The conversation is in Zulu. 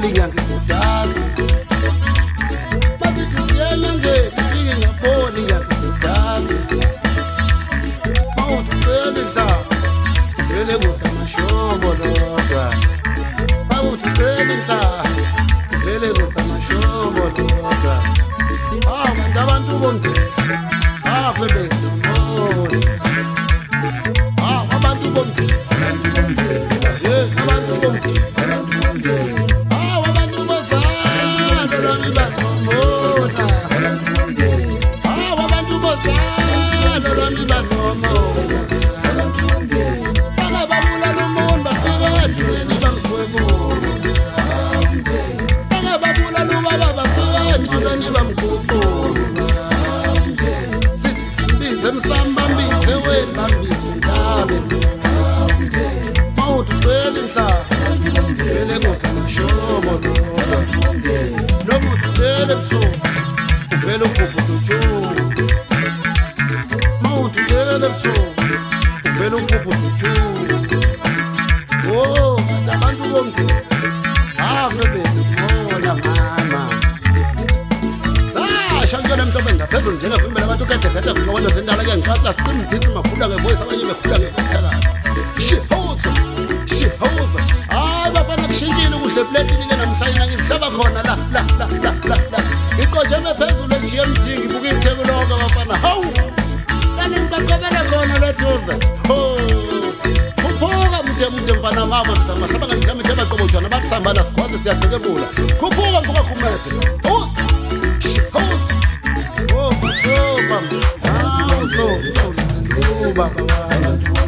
inyanga ikudasi bazithi siyenyangeni ifike ngiyabona inyanga ikudasi mawuthi ucela indlala ivele kusamashobo lodwa mawuthi ucela indlala ivele kusamashobo lodwa kanti abantu bomndeni ave benomona abantu bomndeni abantu bomndeni abantu bozana lami banomona abantu bozana lami banomona bangababulala umuntu bafike ethuneni bamgwebula bangababulala ubaba bafike engcwabeni bamguqula sithi simbize emsamba mbize wena bambize intabe mawuthi ucela inhlala ivele kusamashobo noma uthi ucela ebusuku uvele ubhubhuda utshuka mawuthi ucela ebusuku uvele ubhubhuda utshuka kanti abantu bomndeni ave benomona mama shangela mhlobeni ngaphezulu njengavimbela abantu kade ngokwenza zindala ke ngixaxa siqina umdisi makhula ngevoice abanye bekhula ngekuthakala shihoza hayi bafana kushintshile kuhle platini ke namhlanje ngihlaba khona la iqoje ephezulu nje emdingi buka itheko lonke bafana hawu kanti ngicabele khona leduze khuphuka mde mfana mama mahlaba ngidlame nje baqobojana bathi sambala sikhwaze siyadekebula khuphuka mvuka khumete hoza so baba